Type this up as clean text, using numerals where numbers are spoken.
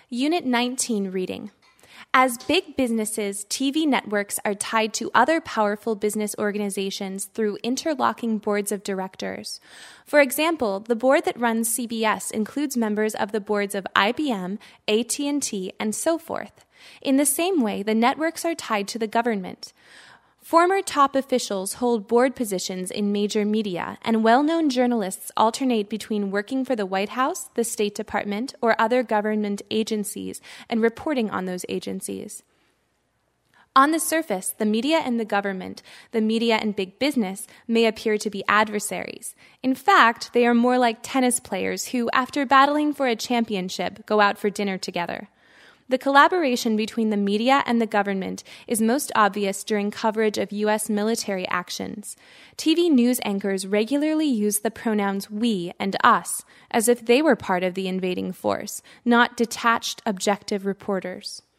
Unit 19 reading. As big businesses, TV networks are tied to other powerful business organizations through interlocking boards of directors. For example, the board that runs CBS includes members of the boards of IBM, AT&T, and so forth. In the same way, the networks are tied to the government. Former top officials hold board positions in major media, and well-known journalists alternate between working for the White House, the State Department, or other government agencies and reporting on those agencies. On the surface, the media and the government, the media and big business, may appear to be adversaries. In fact, they are more like tennis players who, after battling for a championship, go out for dinner together. The collaboration between the media and the government is most obvious during coverage of U.S. military actions. TV news anchors regularly use the pronouns we and us, as if they were part of the invading force, not detached, objective reporters.